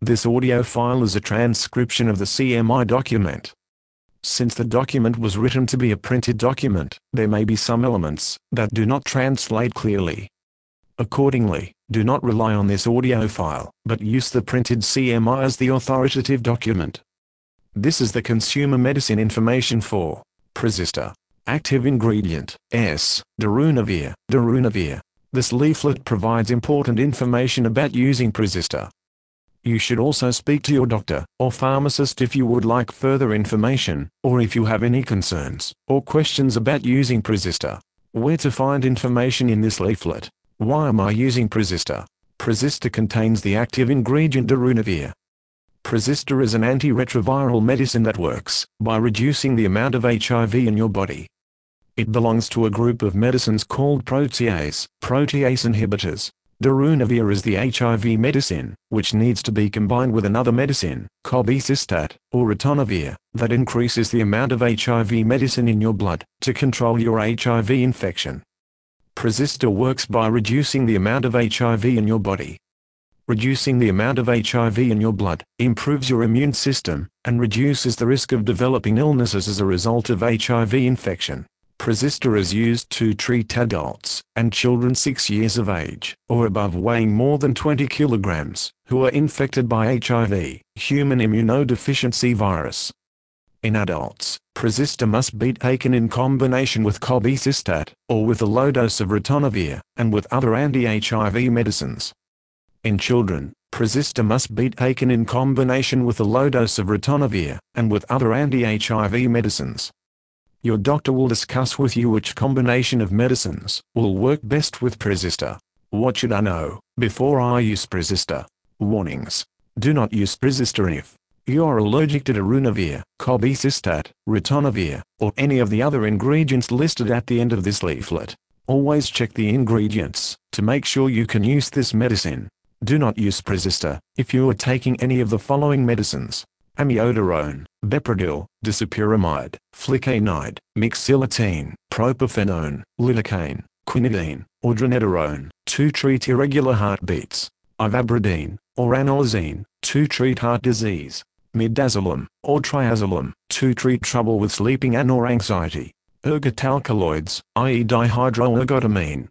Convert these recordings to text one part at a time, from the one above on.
This audio file is a transcription of the CMI document. Since the document was written to be a printed document, there may be some elements that do not translate clearly. Accordingly, do not rely on this audio file, but use the printed CMI as the authoritative document. This is the consumer medicine information for Progesta. Active ingredient, S. Darunavir. Darunavir. This leaflet provides important information about using Progesta. You should also speak to your doctor or pharmacist if you would like further information, or if you have any concerns or questions about using Progesta. Where to find information in this leaflet? Why am I using Progesta? Progesta contains the active ingredient Darunavir. Progesta is an antiretroviral medicine that works by reducing the amount of HIV in your body. It belongs to a group of medicines called protease inhibitors. Darunavir is the HIV medicine, which needs to be combined with another medicine, cobicistat, or ritonavir, that increases the amount of HIV medicine in your blood, to control your HIV infection. Progesta works by reducing the amount of HIV in your body. Reducing the amount of HIV in your blood improves your immune system, and reduces the risk of developing illnesses as a result of HIV infection. Progesta is used to treat adults and children 6 years of age or above weighing more than 20 kilograms who are infected by HIV, human immunodeficiency virus. In adults, Progesta must be taken in combination with cobicistat, or with a low dose of ritonavir, and with other anti-HIV medicines. In children, Progesta must be taken in combination with a low dose of ritonavir, and with other anti-HIV medicines. Your doctor will discuss with you which combination of medicines will work best with Progesta. What should I know before I use Progesta? Warnings. Do not use Progesta if you are allergic to darunavir, cobicistat, ritonavir, or any of the other ingredients listed at the end of this leaflet. Always check the ingredients to make sure you can use this medicine. Do not use Progesta if you are taking any of the following medicines: amiodarone, Bepredil, disopyramide, flecainide, mexiletine, propafenone, lidocaine, quinidine, or dronedarone, to treat irregular heartbeats; ivabradine, or ranolazine, to treat heart disease; midazolam, or triazolam, to treat trouble with sleeping and/or anxiety; ergotalkaloids, i.e. dihydroergotamine,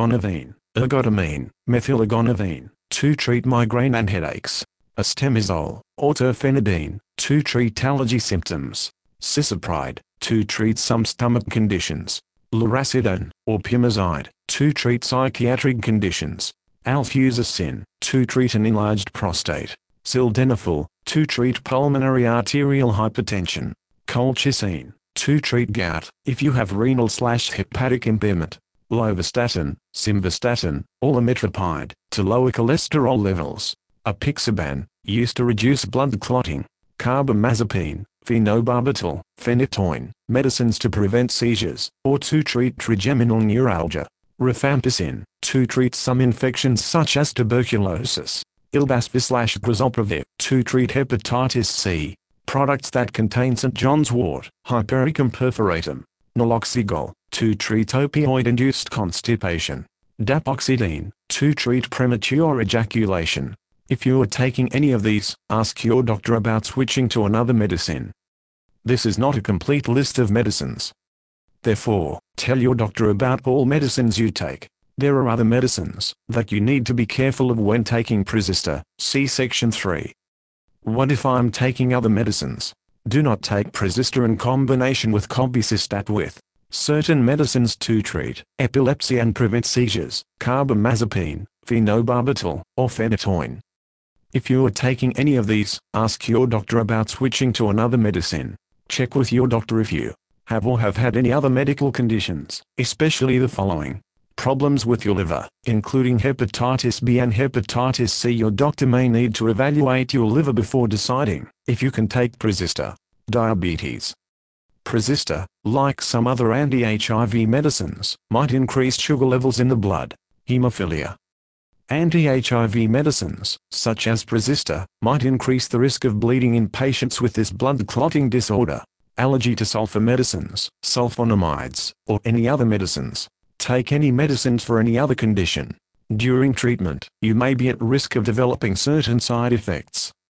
ergotamine, methylergotamine, to treat migraine and headaches; estemizole, or terfenadine, to treat allergy symptoms; cisapride, to treat some stomach conditions; lurasidone, or pumazide, to treat psychiatric conditions; alfuzacin, to treat an enlarged prostate; sildenafil, to treat pulmonary arterial hypertension; colchicine, to treat gout, if you have renal/hepatic impairment; lovastatin, simvastatin, or amitriptyline, to lower cholesterol levels; apixaban, used to reduce blood clotting; carbamazepine, phenobarbital, phenytoin, medicines to prevent seizures, or to treat trigeminal neuralgia; rifampicin, to treat some infections such as tuberculosis; ilbasvir/grazoprevir, to treat hepatitis C; products that contain St. John's wort, Hypericum perforatum; naloxegol, to treat opioid-induced constipation; dapoxidine, to treat premature ejaculation. If you are taking any of these, ask your doctor about switching to another medicine. This is not a complete list of medicines. Therefore, tell your doctor about all medicines you take. There are other medicines that you need to be careful of when taking Progesta. See Section 3. What if I'm taking other medicines? Do not take Progesta in combination with cobicistat with certain medicines to treat epilepsy and prevent seizures, carbamazepine, phenobarbital, or phenytoin. If you are taking any of these, ask your doctor about switching to another medicine. Check with your doctor if you have or have had any other medical conditions, especially the following: problems with your liver, including hepatitis B and hepatitis C. Your doctor may need to evaluate your liver before deciding if you can take Progesta. Diabetes. Progesta, like some other anti-HIV medicines, might increase sugar levels in the blood. Hemophilia. Anti-HIV medicines, such as Progesta, might increase the risk of bleeding in patients with this blood clotting disorder. Allergy to sulfur medicines, sulfonamides, or any other medicines. Take any medicines for any other condition. During treatment, you may be at risk of developing certain side effects.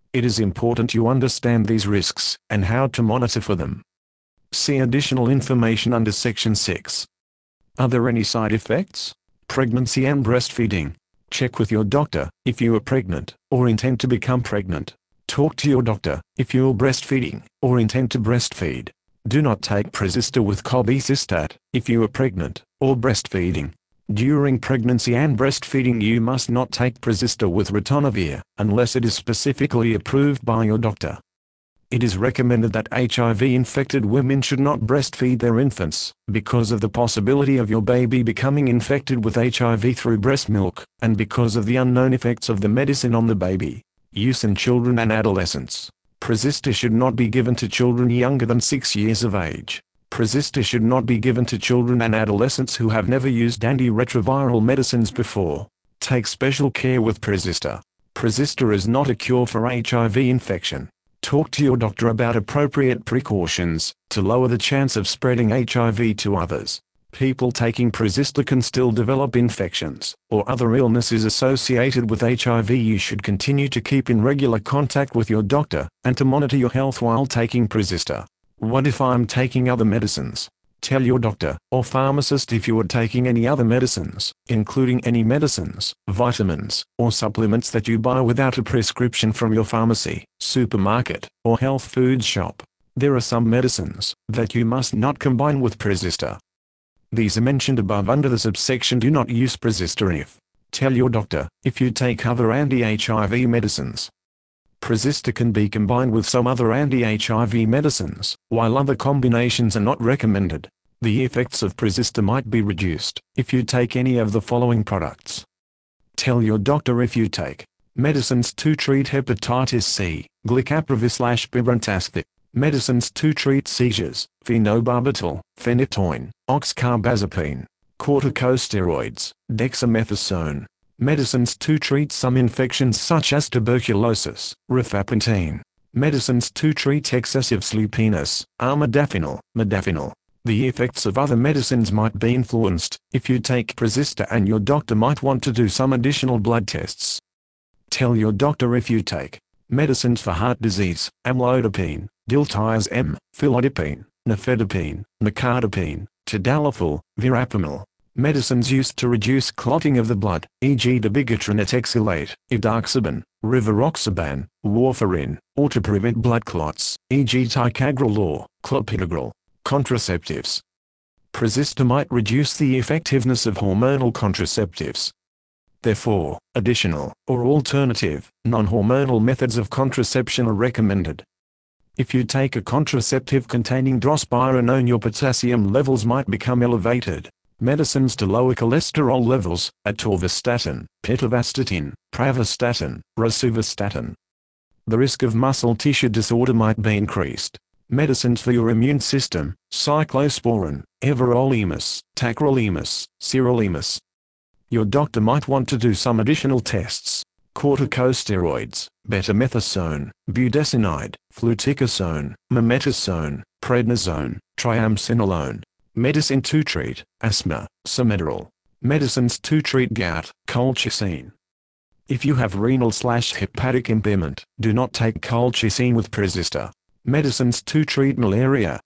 It is important you understand these risks and how to monitor for them. See additional information under Section 6. Are there any side effects? Pregnancy and breastfeeding. Check with your doctor if you are pregnant or intend to become pregnant. Talk to your doctor if you are breastfeeding or intend to breastfeed. Do not take Progesta with Cobicistat if you are pregnant or breastfeeding. During pregnancy and breastfeeding you must not take Progesta with ritonavir unless it is specifically approved by your doctor. It is recommended that HIV-infected women should not breastfeed their infants, because of the possibility of your baby becoming infected with HIV through breast milk, and because of the unknown effects of the medicine on the baby. Use in children and adolescents. Progesta should not be given to children younger than 6 years of age. Progesta should not be given to children and adolescents who have never used antiretroviral medicines before. Take special care with Progesta. Progesta is not a cure for HIV infection. Talk to your doctor about appropriate precautions to lower the chance of spreading HIV to others. People taking Progesta can still develop infections or other illnesses associated with HIV. You should continue to keep in regular contact with your doctor and to monitor your health while taking Progesta. What if I'm taking other medicines? Tell your doctor or pharmacist if you are taking any other medicines, including any medicines, vitamins, or supplements that you buy without a prescription from your pharmacy, supermarket, or health food shop. There are some medicines that you must not combine with Progesta. These are mentioned above under the subsection Do Not Use Progesta if. Tell your doctor if you take other anti-HIV medicines. Progesta can be combined with some other anti-HIV medicines, while other combinations are not recommended. The effects of Progesta might be reduced if you take any of the following products. Tell your doctor if you take medicines to treat hepatitis C, glycaprovis/pibrentasthip, medicines to treat seizures, phenobarbital, phenytoin, oxcarbazepine, corticosteroids, dexamethasone, medicines to treat some infections such as tuberculosis, rifampicin, medicines to treat excessive sleepiness, armodafinil, modafinil. The effects of other medicines might be influenced if you take Progesta, and your doctor might want to do some additional blood tests. Tell your doctor if you take medicines for heart disease, amlodipine, diltiazem, felodipine, nifedipine, nicardipine, tadalafil, verapamil. Medicines used to reduce clotting of the blood, e.g. dabigatran etexylate, edoxaban, rivaroxaban, warfarin, or to prevent blood clots, e.g. ticagrelor or clopidogrel. Contraceptives. Progesta might reduce the effectiveness of hormonal contraceptives. Therefore, additional, or alternative, non-hormonal methods of contraception are recommended. If you take a contraceptive containing drospirenone, your potassium levels might become elevated. Medicines to lower cholesterol levels, atorvastatin, pitavastatin, pravastatin, rosuvastatin. The risk of muscle tissue disorder might be increased. Medicines for your immune system, cyclosporin, everolimus, tacrolimus, sirolimus. Your doctor might want to do some additional tests. Corticosteroids, betamethasone, budesonide, fluticasone, mometasone, prednisone, triamcinolone. Medicine to treat asthma, Samedrol. Medicines to treat gout, colchicine. If you have renal/hepatic impairment, do not take colchicine with Progesta. Medicines to treat malaria,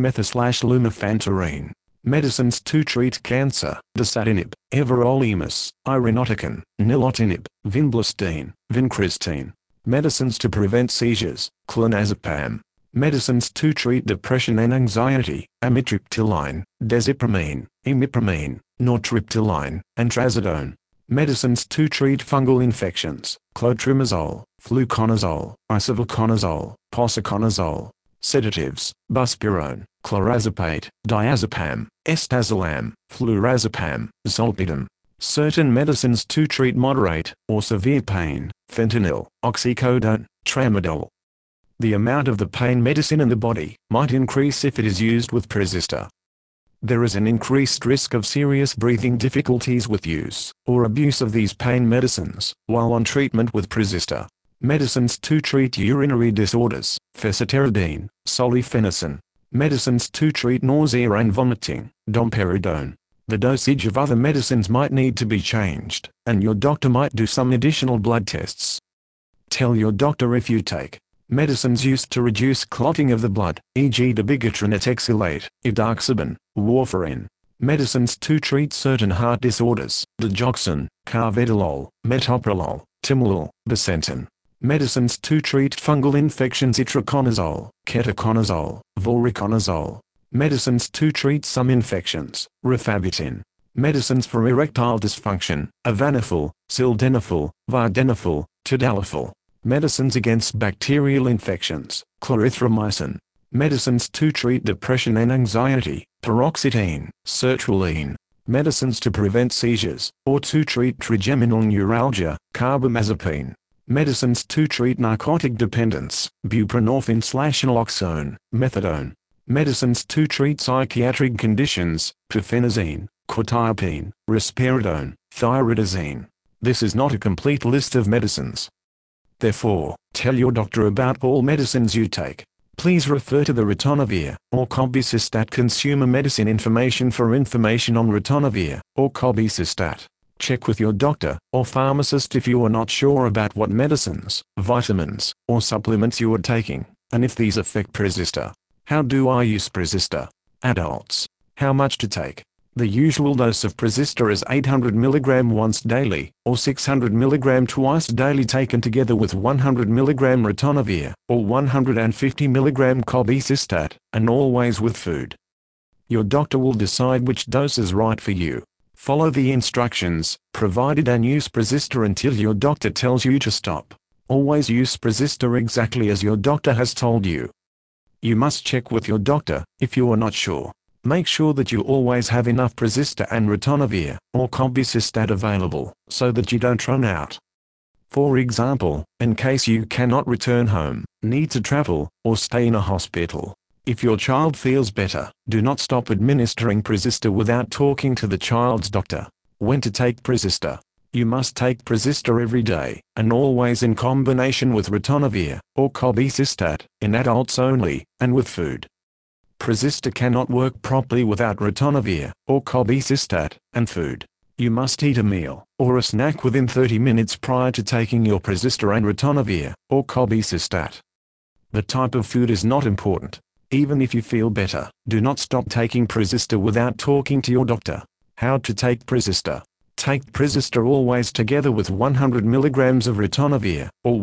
artemether/lumefantrine. Medicines to treat cancer, dasatinib, everolimus, irinotecan, nilotinib, vinblastine, vincristine. Medicines to prevent seizures, clonazepam. Medicines to treat depression and anxiety, amitriptyline, desipramine, imipramine, nortriptyline, and trazodone. Medicines to treat fungal infections, clotrimazole, fluconazole, isavuconazole, posaconazole. Sedatives, buspirone, clorazepate, diazepam, estazolam, flurazepam, zolpidem. Certain medicines to treat moderate or severe pain, fentanyl, oxycodone, tramadol. The amount of the pain medicine in the body might increase if it is used with Progesta. There is an increased risk of serious breathing difficulties with use or abuse of these pain medicines while on treatment with Progesta. Medicines to treat urinary disorders, fesoterodine, solifenacin. Medicines to treat nausea and vomiting, domperidone. The dosage of other medicines might need to be changed, and your doctor might do some additional blood tests. Tell your doctor if you take medicines used to reduce clotting of the blood, e.g. dabigatran etexylate, edoxaban, warfarin. Medicines to treat certain heart disorders, digoxin, carvedilol, metoprolol, timolol, bosentan. Medicines to treat fungal infections, itraconazole, ketoconazole, voriconazole. Medicines to treat some infections, rifabutin. Medicines for erectile dysfunction, avanafil, sildenafil, vardenafil, tadalafil. Medicines against bacterial infections, clarithromycin. Medicines to treat depression and anxiety, paroxetine, sertraline. Medicines to prevent seizures, or to treat trigeminal neuralgia, carbamazepine. Medicines to treat narcotic dependence, buprenorphine/naloxone, methadone. Medicines to treat psychiatric conditions, pirfenazine, quetiapine, risperidone, thyroidazine. This is not a complete list of medicines. Therefore, tell your doctor about all medicines you take. Please refer to the ritonavir or cobicistat consumer medicine information for information on ritonavir or cobicistat. Check with your doctor or pharmacist if you are not sure about what medicines, vitamins, or supplements you are taking, and if these affect Prevista. How do I use Prevista? Adults. How much to take? The usual dose of Prevista is 800 mg once daily, or 600 mg twice daily taken together with 100 mg ritonavir, or 150 mg cobicistat, and always with food. Your doctor will decide which dose is right for you. Follow the instructions provided and use Prevista until your doctor tells you to stop. Always use Prevista exactly as your doctor has told you. You must check with your doctor if you are not sure. Make sure that you always have enough Prevista and ritonavir or cobicistat available, so that you don't run out. For example, in case you cannot return home, need to travel, or stay in a hospital. If your child feels better, do not stop administering Prevista without talking to the child's doctor. When to take Prevista? You must take Prevista every day, and always in combination with ritonavir or cobicistat, in adults only, and with food. Prevista cannot work properly without ritonavir or cobicistat and food. You must eat a meal or a snack within 30 minutes prior to taking your Prevista and ritonavir or cobicistat. The type of food is not important. Even if you feel better, do not stop taking Prevista without talking to your doctor. How to take Prevista? Take Prevista always together with 100 mg of ritonavir or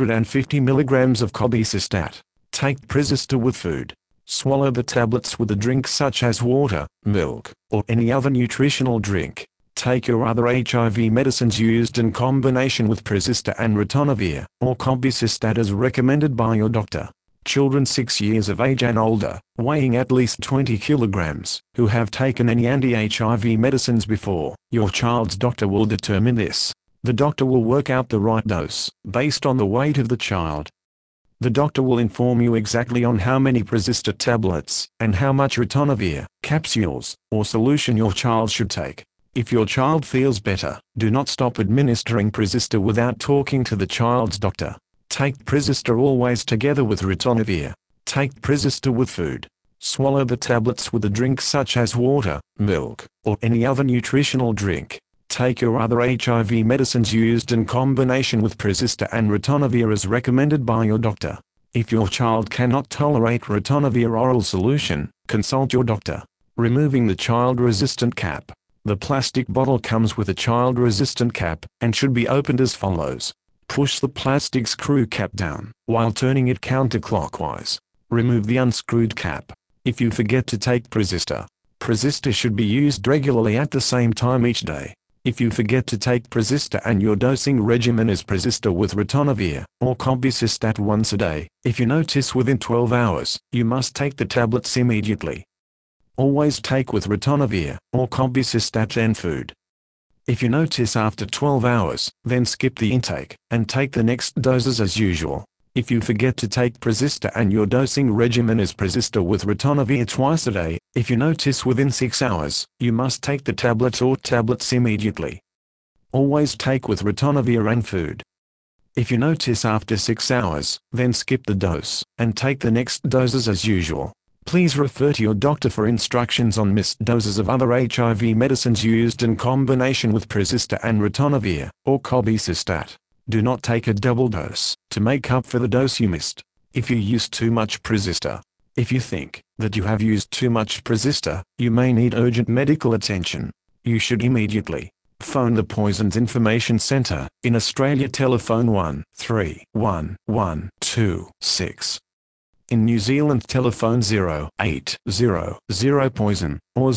150 mg of cobicistat. Take Prevista with food. Swallow the tablets with a drink such as water, milk, or any other nutritional drink. Take your other HIV medicines used in combination with Prevista and ritonavir or cobicistat as recommended by your doctor. Children 6 years of age and older, weighing at least 20 kilograms, who have taken any anti-HIV medicines before, your child's doctor will determine this. The doctor will work out the right dose, based on the weight of the child. The doctor will inform you exactly on how many Prevista tablets, and how much ritonavir, capsules, or solution your child should take. If your child feels better, do not stop administering Prevista without talking to the child's doctor. Take Prevista always together with ritonavir. Take Prevista with food. Swallow the tablets with a drink such as water, milk, or any other nutritional drink. Take your other HIV medicines used in combination with Prevista and ritonavir as recommended by your doctor. If your child cannot tolerate ritonavir oral solution, consult your doctor. Removing the child-resistant cap. The plastic bottle comes with a child-resistant cap, and should be opened as follows. Push the plastic screw cap down, while turning it counterclockwise. Remove the unscrewed cap. If you forget to take Prevista, Prevista should be used regularly at the same time each day. If you forget to take Prevista and your dosing regimen is Prevista with ritonavir or cobicistat once a day, if you notice within 12 hours, you must take the tablets immediately. Always take with ritonavir or cobicistat and food. If you notice after 12 hours, then skip the intake, and take the next doses as usual. If you forget to take Prevista and your dosing regimen is Prevista with ritonavir twice a day, if you notice within 6 hours, you must take the tablet or tablets immediately. Always take with ritonavir and food. If you notice after 6 hours, then skip the dose, and take the next doses as usual. Please refer to your doctor for instructions on missed doses of other HIV medicines used in combination with Prevista and ritonavir, or cobicistat. Do not take a double dose to make up for the dose you missed. If you use too much Presister. If you think that you have used too much Presister, you may need urgent medical attention. You should immediately phone the Poisons Information Centre in Australia. Telephone 131126. In New Zealand, telephone 0800 Poison or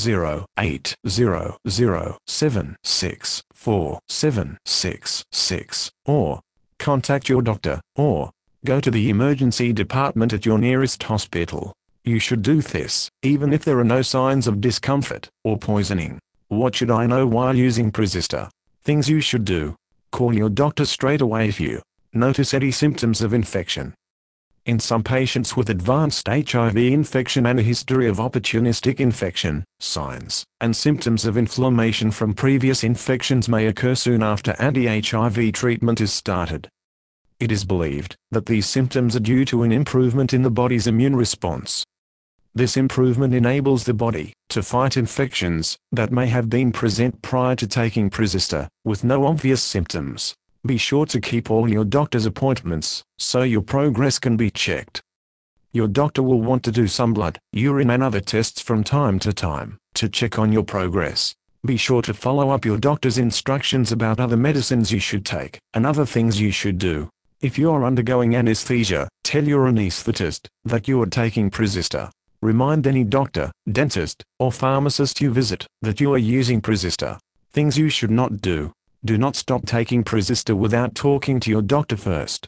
0800764766 or contact your doctor or go to the emergency department at your nearest hospital. You should do this even if there are no signs of discomfort or poisoning. What should I know while using Presister? Things you should do. Call your doctor straight away if you notice any symptoms of infection. In some patients with advanced HIV infection and a history of opportunistic infection, signs and symptoms of inflammation from previous infections may occur soon after anti-HIV treatment is started. It is believed that these symptoms are due to an improvement in the body's immune response. This improvement enables the body to fight infections that may have been present prior to taking Presister, with no obvious symptoms. Be sure to keep all your doctor's appointments, so your progress can be checked. Your doctor will want to do some blood, urine and other tests from time to time, to check on your progress. Be sure to follow up your doctor's instructions about other medicines you should take, and other things you should do. If you are undergoing anesthesia, tell your anesthetist that you are taking Presister. Remind any doctor, dentist, or pharmacist you visit that you are using Presister. Things you should not do. Do not stop taking Presister without talking to your doctor first.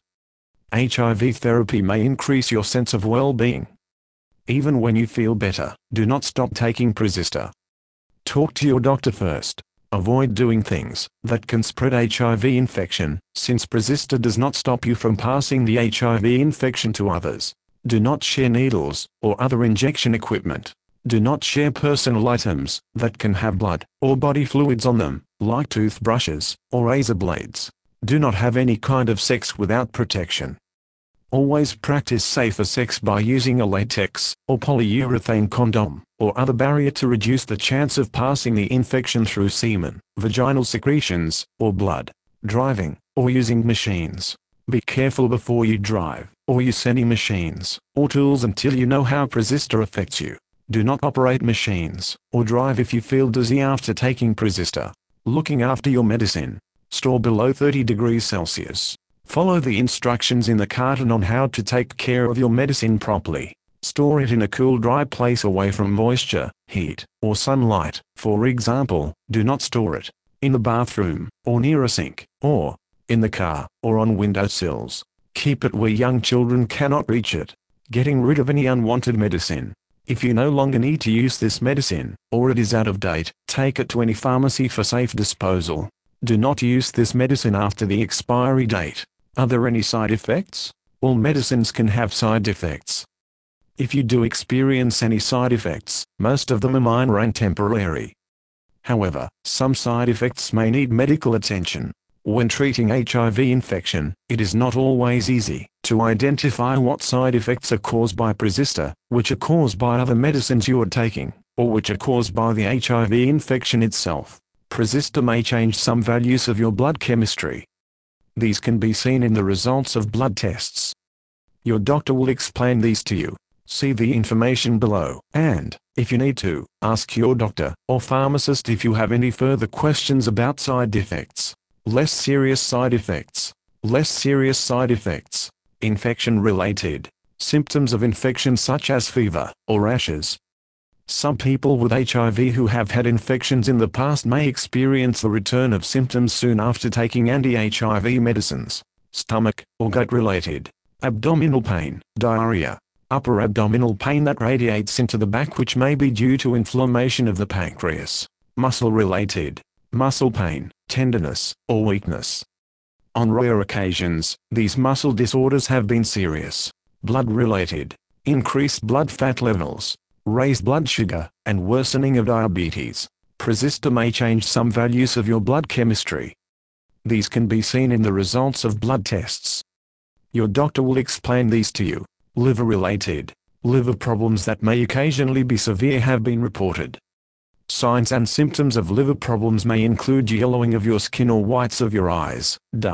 HIV therapy may increase your sense of well-being. Even when you feel better, do not stop taking Presister. Talk to your doctor first. Avoid doing things that can spread HIV infection, since Presister does not stop you from passing the HIV infection to others. Do not share needles or other injection equipment. Do not share personal items that can have blood or body fluids on them, like toothbrushes or razor blades. Do not have any kind of sex without protection. Always practice safer sex by using a latex or polyurethane condom or other barrier to reduce the chance of passing the infection through semen, vaginal secretions, or blood. Driving or using machines. Be careful before you drive or use any machines or tools until you know how Presister affects you. Do not operate machines or drive if you feel dizzy after taking Presister. Looking after your medicine. Store below 30 degrees Celsius. Follow the instructions in the carton on how to take care of your medicine properly. Store it in a cool, dry place away from moisture, heat, or sunlight. For example, do not store it in the bathroom, or near a sink, or in the car, or on windowsills. Keep it where young children cannot reach it. Getting rid of any unwanted medicine. If you no longer need to use this medicine, or it is out of date, take it to any pharmacy for safe disposal. Do not use this medicine after the expiry date. Are there any side effects? All medicines can have side effects. If you do experience any side effects, most of them are minor and temporary. However, some side effects may need medical attention. When treating HIV infection, it is not always easy to identify what side effects are caused by Presister, which are caused by other medicines you are taking, or which are caused by the HIV infection itself. Presister may change some values of your blood chemistry. These can be seen in the results of blood tests. Your doctor will explain these to you. See the information below, and, if you need to, ask your doctor or pharmacist if you have any further questions about side effects. Less serious side effects. Less serious side effects. Infection-related symptoms of infection such as fever or rashes. Some people with HIV who have had infections in the past may experience the return of symptoms soon after taking anti-HIV medicines. Stomach or gut-related. Abdominal pain, diarrhea. Upper abdominal pain that radiates into the back, which may be due to inflammation of the pancreas. Muscle-related. Muscle pain, tenderness, or weakness. On rare occasions, these muscle disorders have been serious. Blood-related. Increased blood fat levels, raised blood sugar, and worsening of diabetes. Presister may change some values of your blood chemistry. These can be seen in the results of blood tests. Your doctor will explain these to you. Liver-related. Liver problems that may occasionally be severe have been reported. Signs and symptoms of liver problems may include yellowing of your skin or whites of your eyes, dark,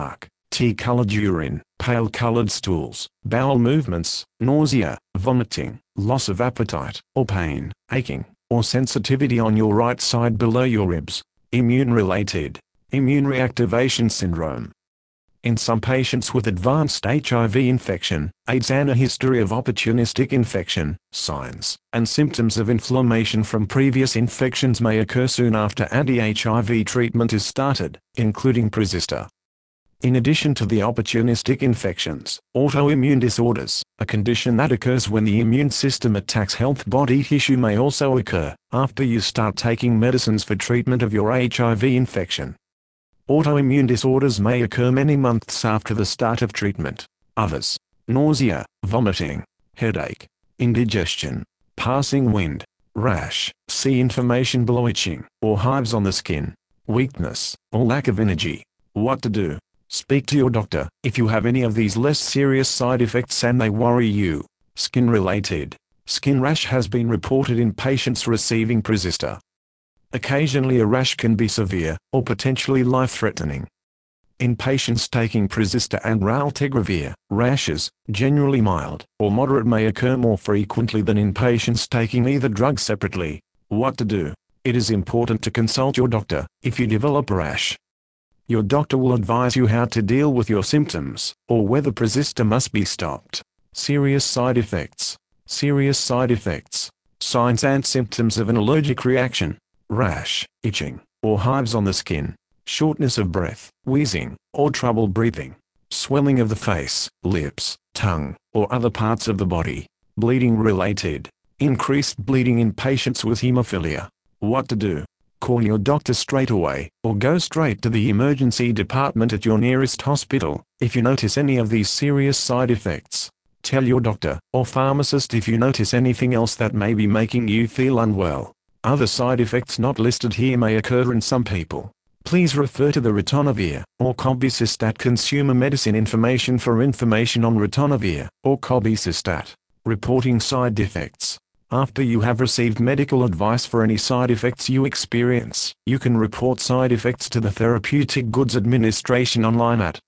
tea-colored urine, pale-colored stools, bowel movements, nausea, vomiting, loss of appetite, or pain, aching, or sensitivity on your right side below your ribs. Immune-related, immune reactivation syndrome. In some patients with advanced HIV infection, AIDS and a history of opportunistic infection, signs and symptoms of inflammation from previous infections may occur soon after anti-HIV treatment is started, including Progesta. In addition to the opportunistic infections, autoimmune disorders, a condition that occurs when the immune system attacks healthy body tissue, may also occur after you start taking medicines for treatment of your HIV infection. Autoimmune disorders may occur many months after the start of treatment. Others: nausea, vomiting, headache, indigestion, passing wind, rash, see inflammation below itching, or hives on the skin, weakness, or lack of energy. What to do? Speak to your doctor if you have any of these less serious side effects and they worry you. Skin-related. Skin rash has been reported in patients receiving Progesta. Occasionally a rash can be severe, or potentially life-threatening. In patients taking Progesta and raltegravir, rashes, generally mild or moderate, may occur more frequently than in patients taking either drug separately. What to do? It is important to consult your doctor if you develop a rash. Your doctor will advise you how to deal with your symptoms, or whether Progesta must be stopped. Serious side effects. Serious side effects. Signs and symptoms of an allergic reaction: rash, itching, or hives on the skin, shortness of breath, wheezing, or trouble breathing, swelling of the face, lips, tongue, or other parts of the body. Bleeding related. Increased bleeding in patients with hemophilia. What to do? Call your doctor straight away, or go straight to the emergency department at your nearest hospital if you notice any of these serious side effects. Tell your doctor or pharmacist if you notice anything else that may be making you feel unwell. Other side effects not listed here may occur in some people. Please refer to the ritonavir or cobicistat consumer medicine information for information on ritonavir or cobicistat. Reporting side effects. After you have received medical advice for any side effects you experience, you can report side effects to the Therapeutic Goods Administration online at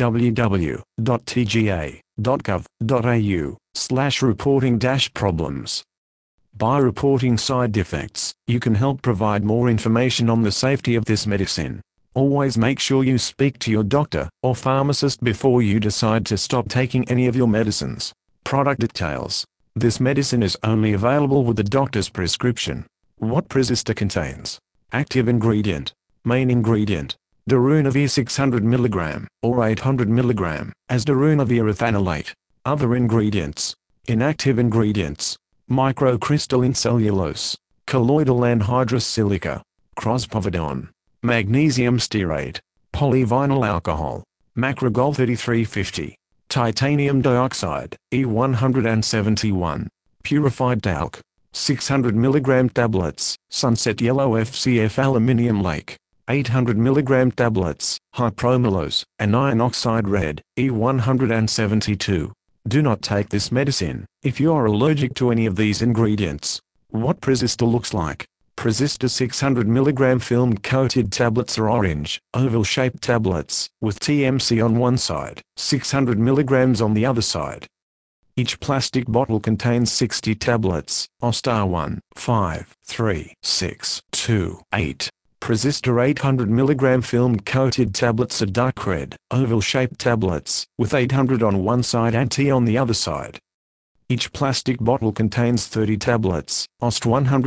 www.tga.gov.au/reporting-problems. By reporting side effects, you can help provide more information on the safety of this medicine. Always make sure you speak to your doctor or pharmacist before you decide to stop taking any of your medicines. Product details. This medicine is only available with the doctor's prescription. What Progesta contains. Active ingredient. Main ingredient: darunavir 600 mg, or 800 mg, as darunavir ethanolate. Other ingredients. Inactive ingredients: microcrystalline cellulose, colloidal anhydrous silica, crospovidone, magnesium stearate, polyvinyl alcohol, macrogol 3350. Titanium dioxide, E171, purified talc, 600 mg tablets, Sunset Yellow FCF aluminium lake, 800 mg tablets, hypromolose, anion oxide red, E172. Do not take this medicine if you are allergic to any of these ingredients. What Progesta looks like. Progesta 600 mg film-coated tablets are orange, oval-shaped tablets, with TMC on one side, 600 mg on the other side. Each plastic bottle contains 60 tablets, Ostar 1, 5, 3, 6, 2, 8. Progesta 800 mg film-coated tablets are dark red, oval-shaped tablets, with 800 on one side and T on the other side. Each plastic bottle contains 30 tablets, Ost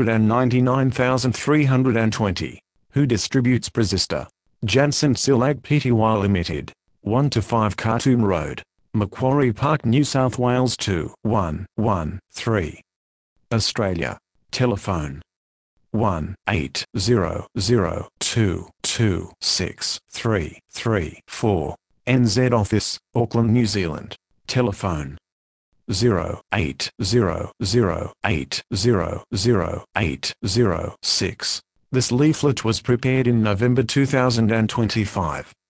199,320. Who distributes Progesta? Janssen Silag Pty Limited. 1-5 Khartoum Road, Macquarie Park, New South Wales 21113. Australia. Telephone 1-800-226-334. NZ Office, Auckland, New Zealand. Telephone 08008000806. This leaflet was prepared in November 2025.